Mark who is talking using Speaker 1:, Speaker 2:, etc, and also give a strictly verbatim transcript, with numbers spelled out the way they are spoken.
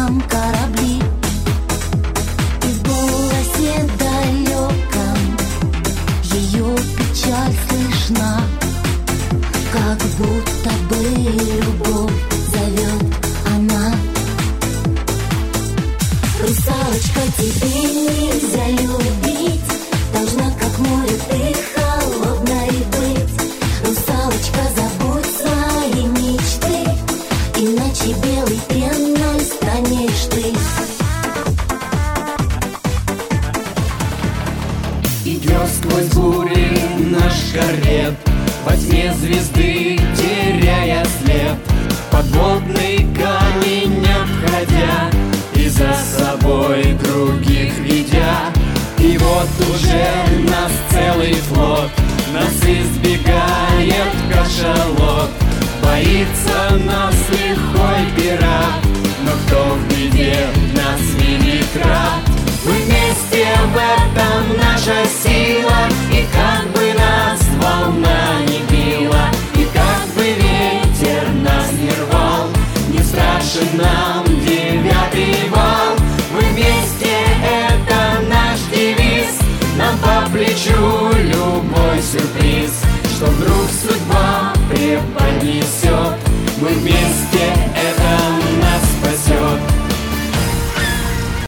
Speaker 1: нам корабли. И в голосе далеком ее печаль слышна, как будто бы любовь зовет она. Русалочка, тебе нельзя любить, должна как море ты холодной быть. Русалочка, забудь свои мечты, иначе белой пеной станешь ты.
Speaker 2: Идет сквозь бури наш корвет, во тьме звезды теряя след, подводный камень обходя и за собой других ведя. И вот уже нас целый флот, нас избегает кашалот. Боится нас лихой пират, но кто в беде нас велик рад. Мы вместе, в этом наша сила, и как бы нас волна не била, и как бы ветер нас не рвал, не страшен нам девятый вал. Мы вместе, это наш девиз, нам по плечу любой сюрприз, что вдруг судьба преподнесет.